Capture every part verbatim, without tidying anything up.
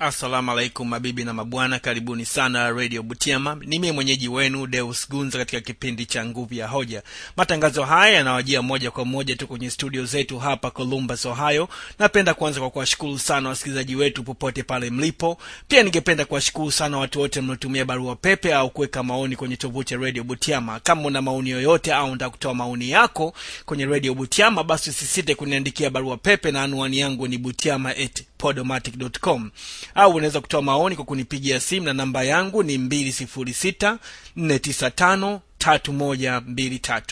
Assalamu alaikum mabibi na mabwana, karibuni sana Radio Butiama. Ni mimi mwenyeji wenu Deus Gunza katika kipindi cha Nguvu ya Hoja. Matangazo haya yanawajia moja kwa moja tu kwenye studio zetu hapa Columbus, Ohio. Napenda kwanza kwa kuwashukuru sana wasikilizaji wetu popote pale mlipo. Pia ningependa kuwashukuru sana watu wote mnaotumia barua pepe au kuweka maoni kwenye tovuti ya Radio Butiama. Kama una maoni yoyote au unataka kutoa maoni yako kwenye Radio Butiama, basi usisite kuniandikia barua pepe, na anwani yangu ni butiama at podomatic dot com. Au unaweza kutoa maoni kwa kunipigia simu, na namba yangu ni mbili sifuri sita nne tisa tano tatu moja mbili tatu.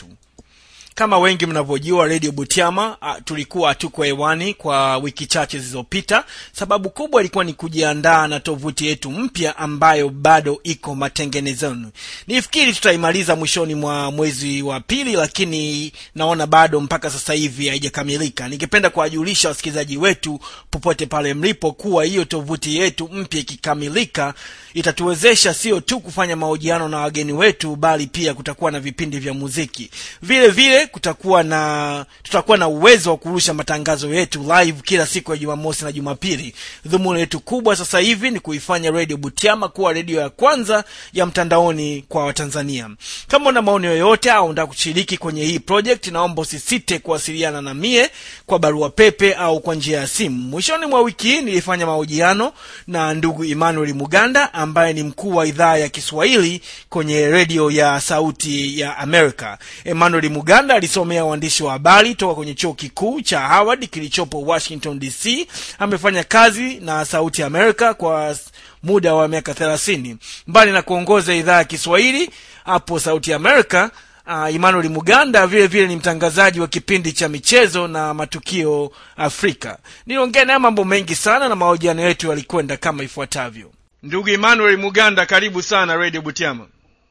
Kama wengi mnavyojua, Radio Butiama uh, tulikuwa tuko hewani kwa wiki chache zilizopita. Sababu kubwa ilikuwa ni kujiandaa na tovuti yetu mpya ambayo bado iko matengenezoni. Nifikiri tutaimaliza mwishoni mwa mwezi wa pili, lakini naona bado mpaka sasa hivi haijakamilika. Ningependa kuwajulisha wasikilizaji wetu popote pale mlipo kuwa hiyo tovuti yetu mpya ikikamilika itatuwezesha sio tu kufanya mahojiano na wageni wetu, bali pia kutakuwa na vipindi vya muziki. Vile vile kutakuwa na tutakuwa na uwezo wa kurusha matangazo yetu live kila siku ya Jumamosi na Jumapili. Dhumuni letu kubwa sasa hivi ni kuifanya Radio Butiama kuwa radio ya kwanza ya mtandaoni kwa Watanzania. Kama una maoni yoyote au unataka kushiriki kwenye hii project, naomba usisite kuwasiliana na mie kwa barua pepe au kwa njia ya simu. Mwishoni mwa wiki hii nilifanya mahojiano na ndugu Emmanuel Muganda ambaye ni mkuu wa idhaa ya Kiswahili kwenye radio ya Sauti ya Amerika. Emmanuel Muganda alisomea uandishi wa habari toka kwenye chuo kikuu cha Howard kilichopo Washington D C. Amefanya kazi na Sauti ya Amerika kwa muda wa miaka thelathini. Mbali na kuongoza idhaa ya Kiswahili hapo Sauti ya Amerika, uh, Emmanuel Muganda vile vile ni mtangazaji wa kipindi cha michezo na matukio Afrika. Niliongea naye mambo mengi sana na mahojiano yetu yalikwenda kama ifuatavyo. Ndugu Emmanuel Muganda, karibu sana Radio Butiama.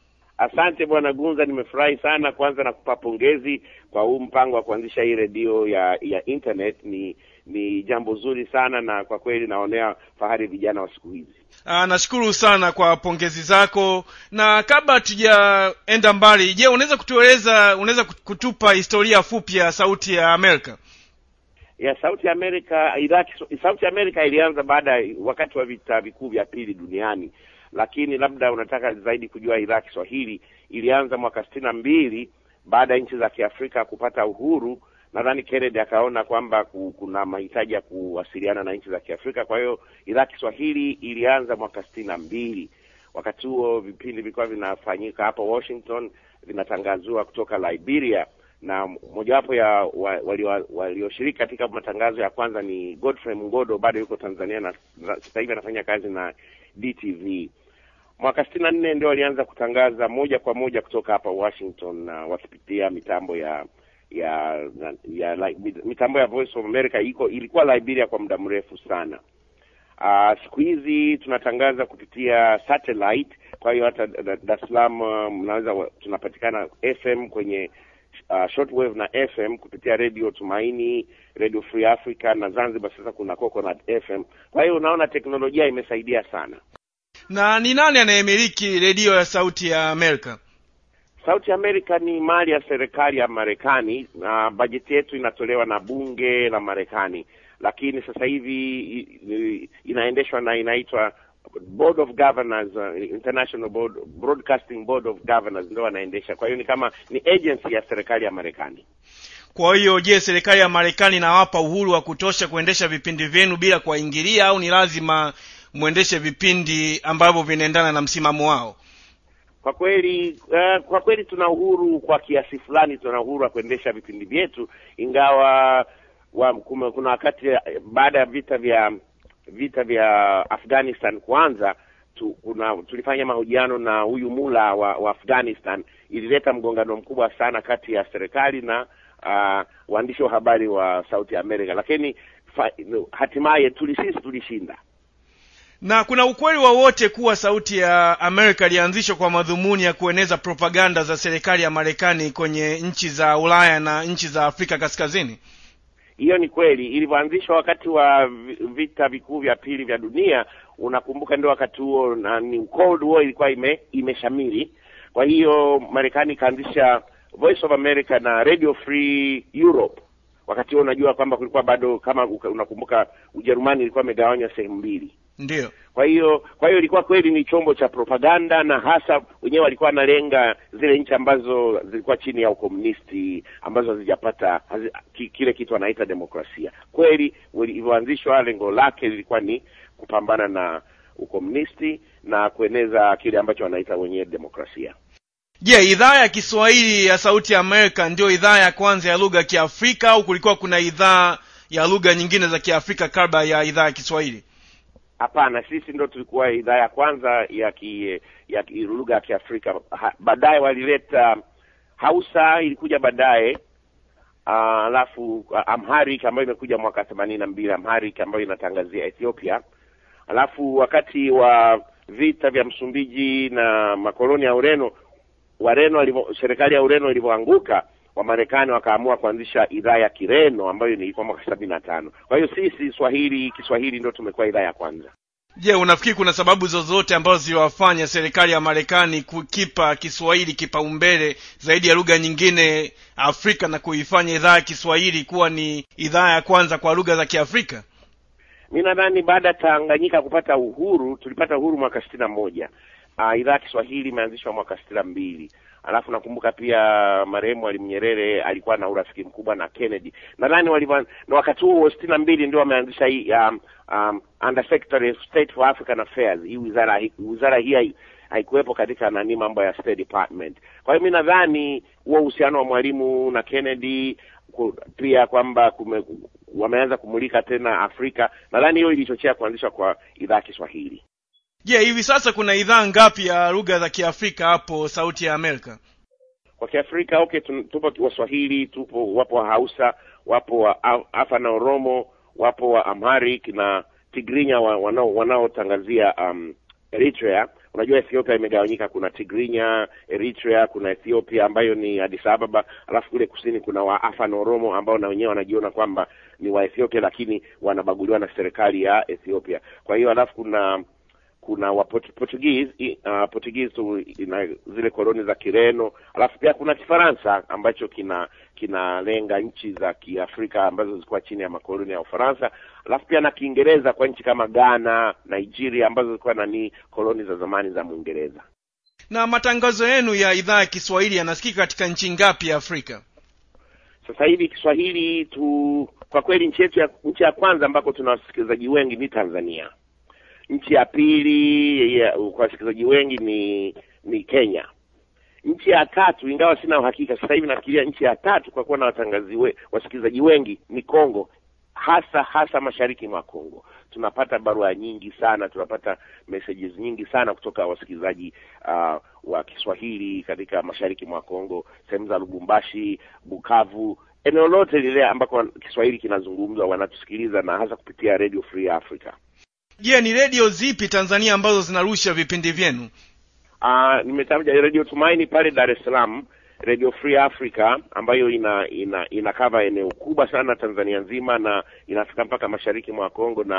Asante bwana Gunza, nimefurahi sana. Kwanza nakupa pongezi kwa huu mpango wa kuanzisha hii radio ya ya internet. Ni ni jambo zuri sana, na kwa kweli naonea fahari vijana wa siku hizi. Ah, nashukuru sana kwa pongezi zako. Na kabla tujaenda mbali, je, unaweza kutueleza unaweza kutupa historia fupi ya Sauti ya Amerika? Ya Sauti ya Amerika, idhaa Sauti ya Amerika ilianza baada wakati wa vita vikuu vya pili duniani. Lakini labda unataka zaidi kujua idhaa Kiswahili, ilianza mwaka sitini na mbili baada ya nchi za Kiafrika kupata uhuru. Nadhani Kennedy akaona kwamba kuna mahitaji ya kuwasiliana na nchi za Kiafrika. Kwa hiyo idhaa Kiswahili ilianza mwaka sitini na mbili. Wakati huo vipindi vilikuwa vinafanyika hapa Washington, vinatangazwa kutoka Liberia, na mojawapo ya walioshiriki wa, katika matangazo ya kwanza ni Godfrey Mungodo, bado yuko Tanzania na sasa hivi anafanya kazi na D T V. Mwaka sitini na nne ndio walianza kutangaza moja kwa moja kutoka hapa Washington, na wakipitia mitambo ya ya ya, ya mitambo ya Voice of America. Iko ilikuwa Liberia kwa muda mrefu sana. Uh, siku hizi tunatangaza kupitia satellite. Kwa hiyo hata Dar es Salaam mnaweza tunapatikana F M kwenye Uh, shortwave na F M kupitia Radio Tumaini, Radio Free Africa, na Zanzibar sasa kuna Coconut F M. Kwa hiyo unaona teknolojia imesaidia sana. Na ni nani anayemiliki radio ya Sauti ya Amerika? Sauti ya Amerika ni mali ya serikali ya Marekani, na bajeti yetu inatolewa na bunge la Marekani. Lakini sasa hivi inaendeshwa na inaitwa Board of Governors, uh, International Board, Broadcasting Board of Governors ndio wanaendesha. Kwa hiyo ni kama ni agency ya serikali ya Marekani. Kwa hiyo je, serikali ya Marekani inawapa uhuru wa kutosha kuendesha vipindi vyenu bila kuingilia, au ni lazima muendeshe vipindi ambavyo vinaendana na msimamo wao? Kwa kweli uh, kwa kweli tuna uhuru kwa kiasi fulani, tuna uhuru wa kuendesha vipindi vyetu, ingawa wa, kuma, kuna wakati baada ya vita vya vita vya Afghanistan kwanza tu, kuna, tulifanya mahojiano na huyu mula wa, wa Afghanistan. Ilileta mgongano mkubwa sana kati ya serikali na uh, waandishi wa habari wa Sauti ya Amerika, lakini fa, hatimaye tulisisi tulishinda. Na kuna ukweli wowote kuwa Sauti ya Amerika ilianzishwa kwa madhumuni ya kueneza propaganda za serikali ya Marekani kwenye nchi za Ulaya na nchi za Afrika Kaskazini? Hiyo ni kweli. Ilianzishwa wakati wa vita vikuu vya pili vya dunia. Unakumbuka ndio wakati huo na ni Cold War ilikuwa ime imeshamiri. Kwa hiyo Marekani kaanzisha Voice of America na Radio Free Europe. Wakati huo unajua kwamba kulikuwa bado, kama unakumbuka, Ujerumani ilikuwa imegawanywa sehemu mbili. Ndio. Kwa hiyo kwa hiyo ilikuwa kweli ni chombo cha propaganda, na hasa wenyewe walikuwa wanalenga zile nchi ambazo zilikuwa chini ya ukomunisti, ambazo hazijapata hazi, kile kitu wanaita demokrasia. Kweli ilivyoanzishwa lengo lake lilikuwa ni kupambana na ukomunisti na kueneza kile ambacho wanaita wenyewe demokrasia. Je, yeah, idhaa ya Kiswahili ya Sauti ya Amerika ndio idhaa ya kwanza ya lugha ya Kiafrika au kulikuwa kuna idhaa ya lugha nyingine za Kiafrika kabla ya idhaa ya Kiswahili? Hapana, sisi ndio tulikuwa idhaa ya kwanza ya ki, ya lugha ya Kiafrika. Baadaye walileta Hausa, ilikuja baadaye. Alafu uh, Amharic ambayo imekuja mwaka themanini na mbili, Amharic ambayo inatangazia Ethiopia. Alafu wakati wa vita vya Msumbiji na makoloni ya Ureno, Wareno walivyo, serikali ya Ureno ilivyoanguka, wa Marekani wakaamua kuanzisha idhaa ya Kireno ambayo ilikuwa mwaka sabini na tano. Kwa hiyo sisi Swahili Kiswahili ndio tumekuwa idhaa ya kwanza. Je, yeah, unafikiri kuna sababu zozote ambazo ziliwafanya serikali ya Marekani kukipa Kiswahili kipaumbele zaidi ya lugha nyingine Afrika na kuifanya idhaa ya Kiswahili kuwa ni idhaa ya kwanza kwa lugha za Kiafrika? Mimi nadhani baada Tanganyika kupata uhuru, tulipata uhuru mwaka sitini na moja. Uh, idhaa ya Kiswahili imeanzishwa mwaka sitini na mbili. Alafu nakumbuka pia marehemu Mwalimu Nyerere alikuwa na urafiki mkubwa na Kennedy. Nadhani walivan na wakati huo sitini na mbili ndio wameanzisha hii um, um, Under Secretary of State for African Affairs. Hii wizara wizara hii haikuwepo katika nani mambo ya State Department. Kwa hiyo mimi nadhani huo uhusiano wa Mwalimu na Kennedy pia kwamba wameanza kumulika tena Afrika, nadhani hiyo ilichochea kuanzishwa kwa idhaa ya Kiswahili. Je, yeah, hivi sasa kuna idhaa ngapi ya lugha za Kiafrika hapo Sauti ya Amerika? Kwa Kiafrika okay, tupo Waswahili, tupo wapo wa Hausa, wapo wa Afa na Oromo, wapo wa Amharic na Tigrinya wanao wanaotangazia um, Eritrea. Unajua Ethiopia imegawanyika, kuna Tigrinya, Eritrea, kuna Ethiopia ambayo ni Addis Ababa, alafu kule kusini kuna wa Afa na Oromo ambao na wenyewe wanajiona kwamba ni wa Ethiopia lakini wanabaguliwa na serikali ya Ethiopia. Kwa hiyo alafu kuna kuna wa Portuguese, uh, Portuguese tu ina zile koloni za Kireno, alafu pia kuna Kifaransa ambacho kina kinalenga nchi za Kiafrika ambazo zilikuwa chini ya makoloni ya Ufaransa, alafu pia na Kiingereza kwa nchi kama Ghana, Nigeria ambazo zilikuwa nani koloni za zamani za Muingereza. Na matangazo yenu ya idhaa ya Kiswahili yanasikika katika nchi ngapi ya Afrika? Sasa hivi Kiswahili tu kwa kweli nchi yetu ya nchi ya kwanza ambako tuna wasikilizaji wengi ni Tanzania. Nchi ya pili ya, kwa wasikilizaji wengi ni ni Kenya. Nchi ya tatu, ingawa sina uhakika sasa hivi, nafikiria nchi ya tatu kwa kuwa na watangazi we, wasikilizaji wengi ni Kongo, hasa hasa mashariki mwa Kongo. Tunapata barua nyingi sana, tunapata messages nyingi sana kutoka wasikilizaji uh, wa Kiswahili katika mashariki mwa Kongo, sehemu za Lubumbashi, Bukavu, eneo lote lile ambako Kiswahili kinazungumzwa wanatusikiliza, na hasa kupitia Radio Free Africa. Je, yeah, ni radio zipi Tanzania ambazo zinarusha vipindi vyenu? Ah, uh, nimetaja Radio Tumaini pale Dar es Salaam, Radio Free Africa ambayo ina ina inakava eneo kubwa sana Tanzania nzima na inafika mpaka mashariki mwa Kongo na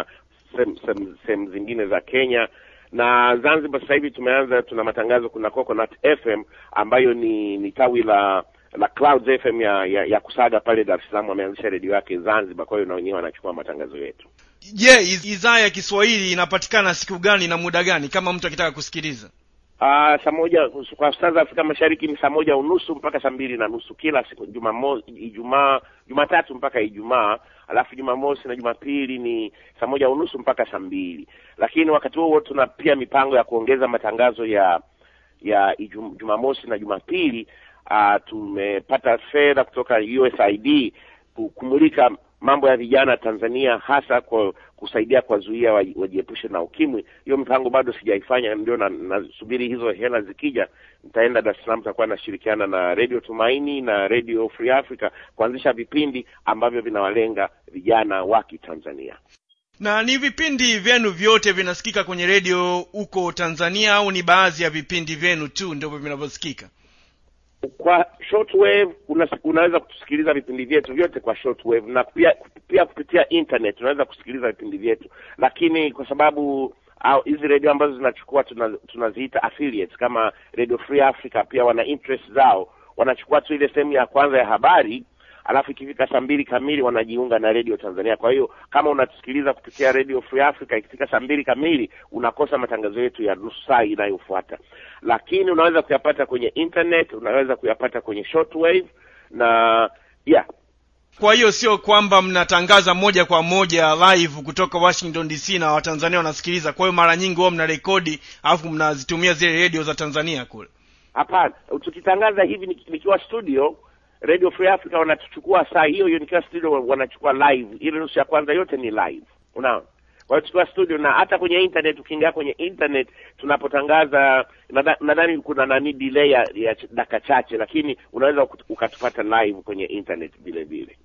sehemu zingine za Kenya. Na Zanzibar sasa hivi tumeanza, tuna matangazo, kuna Coconut F M ambayo ni ni tawi la la Clouds F M ya, ya ya Kusaga pale Dar es Salaam, wameanzisha radio yake Zanzibar, kwa hiyo na wenyewe wanachukua matangazo yetu. Je, yeah, idhaa ya Kiswahili inapatikana siku gani na muda gani kama mtu akitaka kusikiliza? Ah, uh, saa moja kwa saa za Afrika Mashariki ni saa moja unusu mpaka saa mbili na nusu kila siku, Jumamosi, Ijumaa, Jumatatu mpaka Ijumaa, alafu Jumamosi na Jumapili ni saa moja unusu mpaka saa mbili. Lakini wakati huo tuna pia mipango ya kuongeza matangazo ya ya Jumamosi na Jumapili. Uh, tumepata fedha kutoka U S A I D kumulika mambo ya vijana Tanzania, hasa kwa kusaidia kuwazuia wajiepushe na ukimwi. Hiyo mipango bado sijaifanya, ndio nasubiri na hizo hela zikija nitaenda Dar es Salaam, tutakuwa nashirikiana na Radio Tumaini na Radio Free Africa kuanzisha vipindi ambavyo vinawalenga vijana wa Kitanzania. Na ni vipindi vyenu vyote vinasikika kwenye radio huko Tanzania au ni baadhi ya vipindi vyenu tu ndio vinavyosikika? Kwa shortwave una, unaweza kutusikiliza vipindi vyetu vyote kwa shortwave, na pia pia kupitia internet unaweza kusikiliza vipindi vyetu, lakini kwa sababu au hizi radio ambazo zinachukua tunaziita affiliates kama Radio Free Africa pia wana interest zao, wanachukua tu ile sehemu ya kwanza ya habari, alafu ikifika saa mbili kamili wanajiunga na Radio Tanzania. Kwa hiyo kama unatusikiliza kupitia Radio Free Africa, ikifika saa mbili kamili unakosa matangazo yetu ya nusu saa inayofuata. Lakini unaweza kuyapata kwenye internet, unaweza kuyapata kwenye shortwave na yeah. Kwa hiyo sio kwamba mnatangaza moja kwa moja live kutoka Washington D C na Watanzania wanasikiliza. Kwa hiyo mara nyingi wao mnarekodi alafu mnazitumia zile radio za Tanzania kule. Hapana, tukitangaza hivi nikiwa studio, Radio Free Africa wanatuchukua saa hiyo hiyo nikiwa studio, wanachukua live. Ile nusu ya kwanza yote ni live. Unaona? Kwa hiyo tukiwa studio, na hata kwenye internet, ukiingia kwenye internet tunapotangaza, nadhani kuna nani delay ya, ya dakika chache, lakini unaweza ukatupata live kwenye internet vile vile.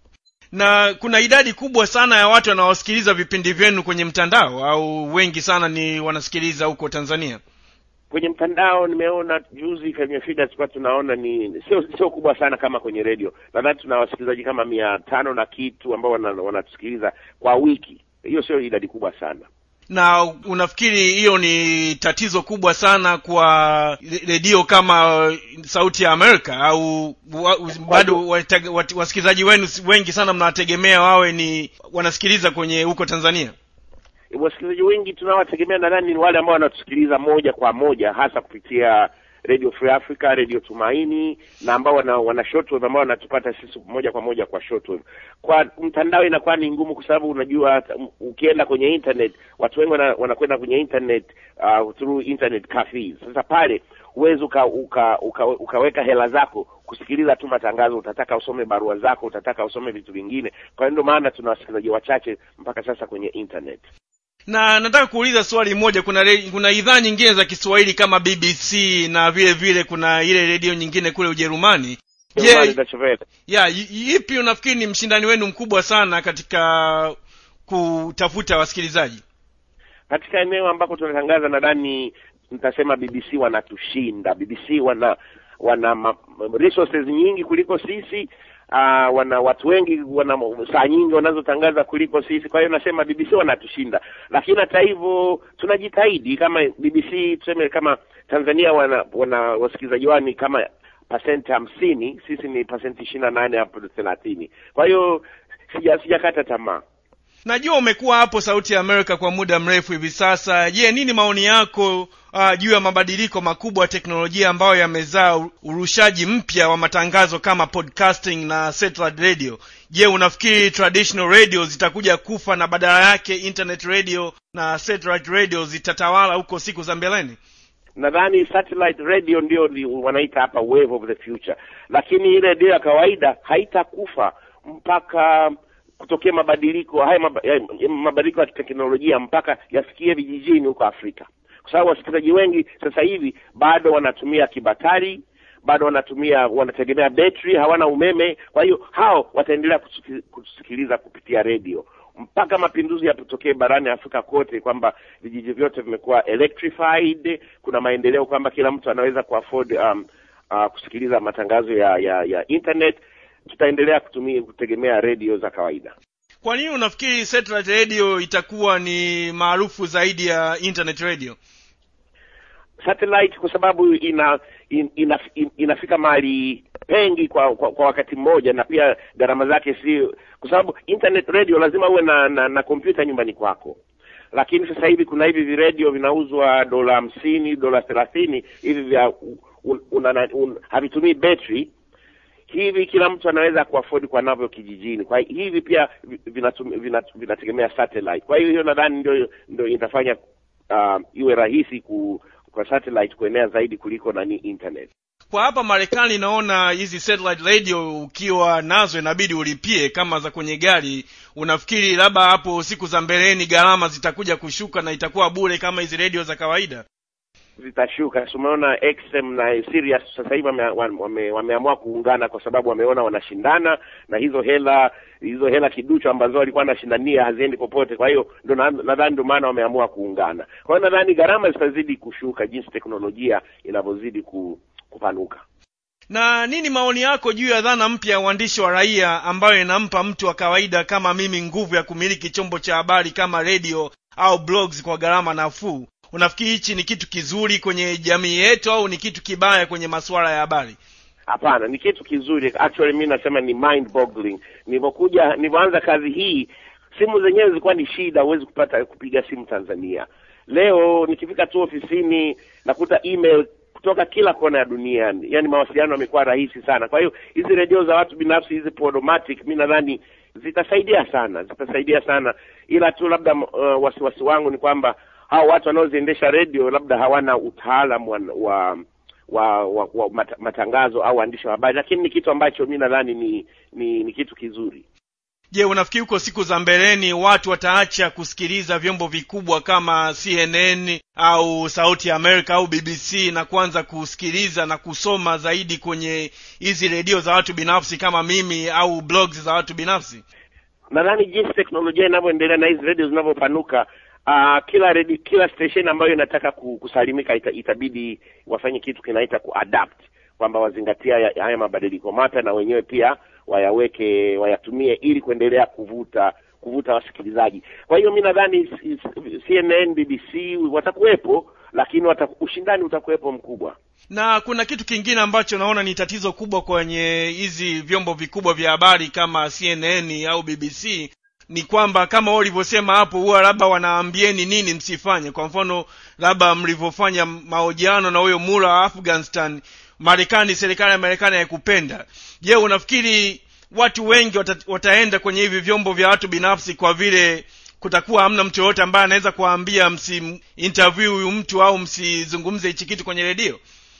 Na kuna idadi kubwa sana ya watu wanaosikiliza vipindi vyenu kwenye mtandao, au wengi sana ni wanasikiliza huko Tanzania? Kwenye mtandao nimeona juzi kwenye feed tulikuwa tunaona ni sio sio kubwa sana kama kwenye radio. Nadhani tuna wasikilizaji kama mia tano na kitu ambao wanatusikiliza wana kwa wiki. Hiyo sio idadi kubwa sana. Na unafikiri hiyo ni tatizo kubwa sana kwa redio kama Sauti ya Amerika, au bado wasikilizaji wenu wengi sana mnawategemea wawe ni wanasikiliza kwenye huko Tanzania? Wasikilizaji wengi tunawategemea nadhani ni wale ambao wanatusikiliza moja kwa moja, hasa kupitia Radio Free Africa, Radio Tumaini, na ambao wana, wana shortwave ambao wanatupata sisi moja kwa moja kwa shortwave. Kwa mtandao inakuwa ni ngumu kwa sababu unajua ukienda kwenye internet, watu wengi wanakwenda kwenye internet uh, through internet cafes. Sasa pale uwezo uka, uka, uka, ukaweka hela zako kusikiliza tu matangazo, utataka usome barua zako, utataka usome vitu vingine. Kwa hiyo ndio maana tuna wasikilizaji wachache mpaka sasa kwenye internet. Na nataka kuuliza swali moja, kuna re, kuna idhaa nyingine za Kiswahili kama B B C na vile vile kuna ile radio nyingine kule Ujerumani. Je, yeah, yeah, ipi unafikiri ni mshindani wenu mkubwa sana katika kutafuta wasikilizaji? Katika eneo ambako tunatangaza nadhani nitasema B B C wanatushinda. B B C wana wana resources nyingi kuliko sisi. Uh, wana watu wengi, wana saa nyingi wanazotangaza kuliko sisi. Kwa hiyo nasema B B C wanatushinda. Lakini hata hivyo tunajitahidi. Kama B B C tuseme kama Tanzania wana, wana wasikilizaji wani kama percent hamsini, sisi ni percent ishirini na nane hapo thelathini. Kwa hiyo sija sijakata tamaa. Najua umekuwa hapo Sauti ya Amerika kwa muda mrefu hivi sasa. Je, nini maoni yako uh, juu ya mabadiliko makubwa ya teknolojia ambayo yamezaa urushaji mpya wa matangazo kama podcasting na satellite radio? Je, unafikiri traditional radio zitakuja kufa na badala yake internet radio na satellite radio zitatawala huko siku za mbeleni? Nadhani satellite radio ndio wanaita hapa wave of the future. Lakini ile radio ya kawaida haitakufa mpaka kutokea mabadiliko haya mabadiliko ya teknolojia mpaka yafikie vijijini huko Afrika. Kwa sababu wasikilizaji wengi sasa hivi bado wanatumia kibatari, bado wanatumia wanategemea battery, hawana umeme. Kwa hiyo hao wataendelea kusikiliza kupitia radio mpaka mapinduzi yapotokee barani Afrika kote, kwamba vijiji vyote vimekuwa electrified, kuna maendeleo kwamba kila mtu anaweza kuafford um, uh, kusikiliza matangazo ya ya, ya internet. Tutaendelea kutumia kutegemea radio za kawaida. Kwa nini unafikiri satellite radio itakuwa ni maarufu zaidi ya internet radio? Satellite kwa sababu ina, in, ina, in, inafika mahali pengi kwa, kwa kwa wakati mmoja, na pia gharama zake si, kwa sababu internet radio lazima uwe na na, na kompyuta nyumbani kwako. Lakini sasa hivi kuna hivi radio vinauzwa dola hamsini, dola thelathini, hivi vya un, un, un, havitumii battery. Hivi kila mtu anaweza kuafford kwa navyo kijijini. Kwa hivi pia vinategemea vina, vina satellite. Kwa hiyo hiyo nadhani ndio ndio itafanya uh, iwe rahisi ku, kwa satellite kuenea zaidi kuliko nani internet. Kwa hapa Marekani naona hizi satellite radio ukiwa nazo inabidi ulipie kama za kwenye gari. Unafikiri labda hapo siku za mbeleni gharama zitakuja kushuka na itakuwa bure kama hizi radio za kawaida? Zitashuka. Tumeona X M na Sirius sasa hivi wame, wameamua kuungana kwa sababu wameona wanashindana, na hizo hela hizo hela kiduchu ambazo walikuwa wanashindania haziendi popote. Kwa hiyo ndo nadhani ndo maana wameamua kuungana. Kwa hiyo nadhani gharama zitazidi kushuka jinsi teknolojia inavyozidi kupanuka. Na nini maoni yako juu ya dhana mpya ya uandishi wa raia ambayo inampa mtu wa kawaida kama mimi nguvu ya kumiliki chombo cha habari kama radio au blogs kwa gharama nafuu? Unafikiri hichi ni kitu kizuri kwenye jamii yetu au ni kitu kibaya kwenye masuala ya habari? Hapana, ni kitu kizuri. Actually mimi nasema ni mind boggling. Nilipokuja nilipoanza kazi hii, simu zenyewe zilikuwa ni shida, huwezi kupata kupiga simu Tanzania. Leo nikifika tu ofisini nakuta email kutoka kila kona ya dunia. Yaani mawasiliano yamekuwa rahisi sana. Kwa hiyo hizi redio za watu binafsi, hizi Podomatic, mimi nadhani zitasaidia sana, zitasaidia sana. Ila tu labda uh, wasiwasi wangu ni kwamba hao watu wanaoziendesha redio labda hawana utaalamu wa wa wa, wa, wa mat, matangazo au waandishi wa habari, lakini ni kitu ambacho mimi nadhani ni, ni ni kitu kizuri. Je, unafikiri huko siku za mbeleni watu wataacha kusikiliza vyombo vikubwa kama C N N au Sauti ya Amerika au B B C na kuanza kusikiliza na kusoma zaidi kwenye hizi redio za watu binafsi kama mimi au blogs za watu binafsi? Nadhani jinsi teknolojia inavyoendelea na hizi redio zinavyopanuka, uh, kila redio, kila station ambayo inataka kusalimika ita, itabidi wafanye kitu kinaita kuadapt, kwamba wazingatia haya mabadiliko mapya na wenyewe pia wayaweke, wayatumie ili kuendelea kuvuta kuvuta wasikilizaji. Kwa hiyo mimi nadhani C N N, B B C watakuwepo, lakini wataku, ushindani utakuwepo mkubwa. Na kuna kitu kingine ambacho naona ni tatizo kubwa kwenye hizi vyombo vikubwa vya habari kama C N N au B B C, ni kwamba kama ulivyosema hapo, huwa labda wanaambieni nini msifanye. Kwa mfano labda mlivyofanya mahojiano na huyo Mura wa Afghanistan, Marekani, serikali ya Marekani haikupenda. Je, unafikiri watu wengi wata, wataenda kwenye hivi vyombo vya watu binafsi kwa vile kutakuwa hamna mtu yote ambaye anaweza kuambia msi interview huyu mtu au msizungumze hichi kitu kwenye redio?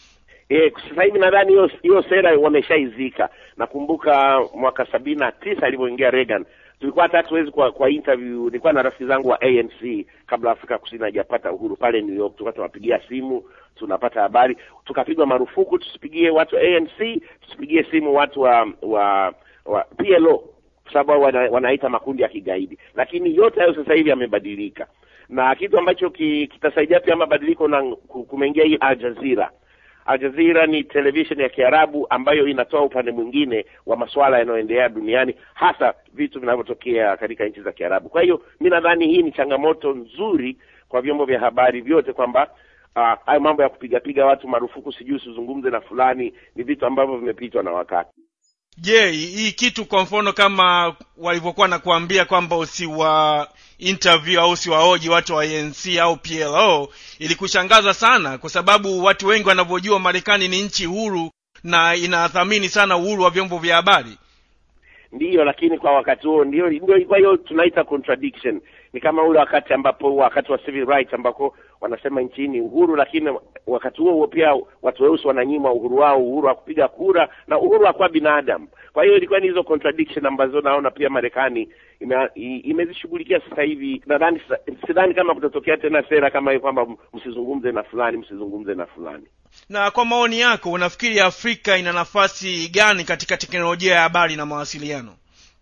Eh, sasa hivi nadhani hiyo hiyo sera wameshaizika. Nakumbuka mwaka sabini na tisa alipoingia Reagan, tulikuwa hata hatuwezi kwa, kwa interview. Nilikuwa na rafiki zangu wa A N C kabla Afrika Kusini hajapata uhuru pale New York, tulikuwa tunapigia simu tunapata habari, tukapigwa marufuku tusipigie watu A N C, tusipigie simu watu wa wa, wa P L O kwa sababu wana, wanaita makundi ya kigaidi. Lakini yote hayo sasa hivi yamebadilika. Na kitu ambacho ki, kitasaidia pia mabadiliko na kumeingia hii Al Jazeera. Al Jazeera ni television ya Kiarabu ambayo inatoa upande mwingine wa masuala yanayoendelea duniani, hasa vitu vinavyotokea katika nchi za Kiarabu. Kwa hiyo mimi nadhani hii ni changamoto nzuri kwa vyombo vya habari vyote, kwamba hayo uh, mambo ya kupiga piga watu marufuku, sijui usizungumze na fulani, ni vitu ambavyo vimepitwa na wakati. Je, yeah, hii kitu kwa mfano kama walivyokuwa na kuambia kwamba usiwa interview au usiwahoji watu wa A N C au P L O, ilikushangaza sana kwa sababu watu wengi wanavyojua Marekani ni nchi huru na inathamini sana uhuru wa vyombo vya habari? Ndiyo, lakini kwa wakati huo ndio ndio kwa hiyo tunaita contradiction. Ni kama ule wakati ambapo wakati wa civil rights ambako wanasema nchini uhuru, lakini wakati huo huo pia watu weusi wananyima uhuru wao, uhuru wa kupiga kura na uhuru wa kuwa binadamu. Kwa hiyo ilikuwa ni hizo contradiction ambazo naona pia Marekani imezishughulikia sasa hivi. Nadhani sidhani kama kutatokea tena sera kama hiyo kwamba msizungumze na fulani, msizungumze na fulani. Na kwa maoni yako, unafikiri Afrika ina nafasi gani katika teknolojia ya habari na mawasiliano?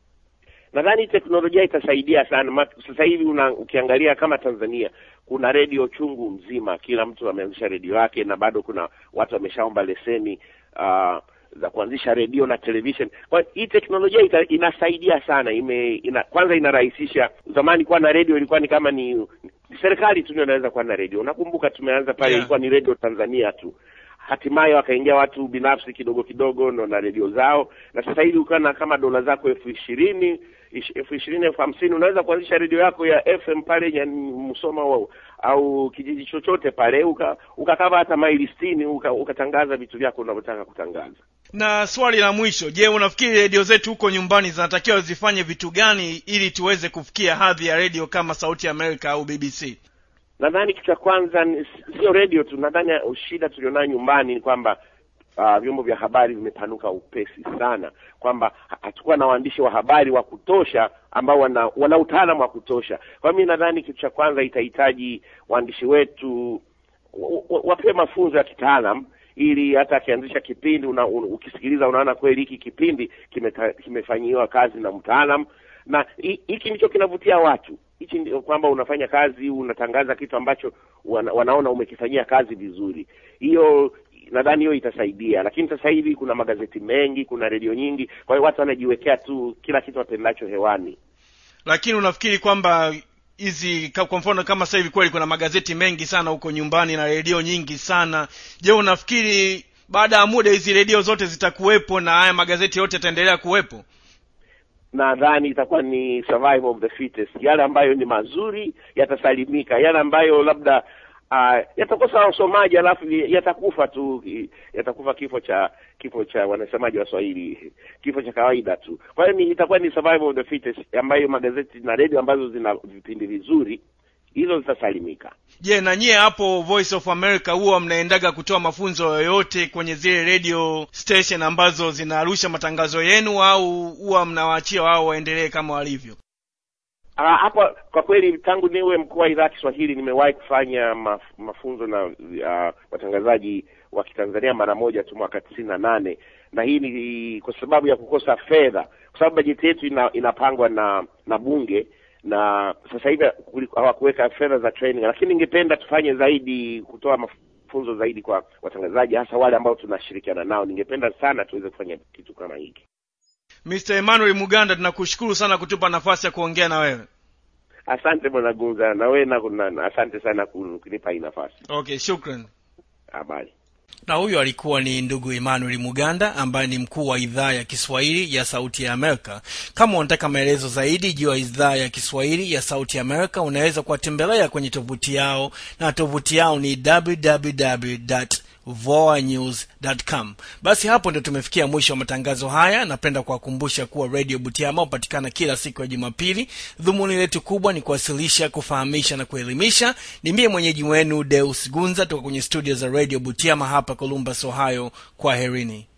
Nadhani teknolojia itasaidia sana. Sasa hivi una, ukiangalia kama Tanzania kuna redio chungu mzima, kila mtu ameanzisha redio yake, na bado kuna watu wameshaomba leseni uh, za kuanzisha redio na television. Kwa hii teknolojia ita, inasaidia sana. Ime ina, kwanza inarahisisha. Zamani kwa na redio ilikuwa ni kama ni serikali tu ndio inaweza kuwa na redio. Nakumbuka tumeanza pale, yeah, ilikuwa ni redio Tanzania tu. Hatimaye wakaingia watu binafsi kidogo kidogo ndo na redio zao, na sasa hivi ukana kama dola zako elfu ishirini, elfu ishirini, elfu hamsini unaweza kuanzisha redio yako ya F M pale ya Musoma wao au kijiji chochote pale, uka ukakava hata maili sitini ukatangaza vitu vyako unavyotaka kutangaza. Na swali la mwisho, je, unafikiri redio zetu huko nyumbani zinatakiwa zifanye vitu gani ili tuweze kufikia hadhi ya redio kama Sauti ya Amerika au B B C? Nadhani kitu cha kwanza sio redio tu. Nadhani shida tulionayo nyumbani ni kwamba uh, vyombo vya habari vimepanuka upesi sana, kwamba hatakuwa na waandishi wa habari wa kutosha ambao wana, wana utaalamu wa kutosha. Kwa mimi nadhani kitu cha kwanza itahitaji waandishi wetu wapewe mafunzo ya kitaalamu, ili hata akianzisha kipindi una, un, ukisikiliza unaona kweli hiki kipindi kimefanyiwa kazi na mtaalamu, na hiki ndicho kinavutia watu. Hichi ndio kwamba unafanya kazi, unatangaza kitu ambacho wana, wanaona umekifanyia kazi vizuri. Hiyo nadhani hiyo itasaidia. Lakini sasa hivi kuna magazeti mengi, kuna redio nyingi, kwa hiyo watu wanajiwekea tu kila kitu wapendacho hewani. Lakini unafikiri kwamba hizi kwa mfano kama sasa hivi kweli kuna magazeti mengi sana huko nyumbani na redio nyingi sana, je, unafikiri baada ya muda hizi redio zote zitakuwepo na haya magazeti yote yataendelea kuwepo? Nadhani itakuwa ni survival of the fittest. Yale ambayo ni mazuri yatasalimika, yale ambayo labda uh, yatakosa wasomaji alafu yatakufa tu, yatakufa kifo cha kifo cha wanasemaji wa Swahili, kifo cha kawaida tu. Kwa hiyo ni itakuwa ni survival of the fittest, ambayo magazeti na redio ambazo zina vipindi vizuri hizo zitasalimika. Je, yeah, na nyie hapo Voice of America huwa mnaendaga kutoa mafunzo yoyote kwenye zile radio station ambazo zinarusha matangazo yenu, au huwa mnawaachia wao waendelee kama walivyo? Ah, hapo kwa kweli tangu niwe mkuu wa idhaa ya Kiswahili nimewahi kufanya maf, mafunzo na uh, watangazaji wa Kitanzania mara moja tu mwaka tisini na nane, na hii ni kwa sababu ya kukosa fedha, kwa sababu bajeti yetu ina, inapangwa na na bunge, na sasa hivi hawakuweka fedha za training. Lakini ningependa tufanye zaidi, kutoa mafunzo zaidi kwa watangazaji, hasa wale ambao tunashirikiana nao. Ningependa sana tuweze kufanya kitu kama hiki. mister Emmanuel Muganda, tunakushukuru sana kutupa nafasi ya kuongea na wewe. Asante bwana Gunza, na wewe na, na asante sana kunipa hii nafasi. Okay, shukran. Habari. Na huyo alikuwa ni ndugu Emmanuel Muganda ambaye ni mkuu wa idhaa ya Kiswahili ya Sauti ya Amerika. Kama unataka maelezo zaidi juu ya idhaa ya Kiswahili ya Sauti ya Amerika, unaweza kuwatembelea kwenye tovuti yao, na tovuti yao ni w w w dot voa news dot com. Basi hapo ndio tumefikia mwisho wa matangazo haya. Napenda kuwakumbusha kuwa Radio Butiama hupatikana kila siku ya Jumapili. Dhumuni letu kubwa ni kuwasilisha, kufahamisha na kuelimisha. Ni mimi mwenyeji wenu Deus Gunza toka kwenye studio za Radio Butiama hapa Columbus, Ohio. Kwaherini.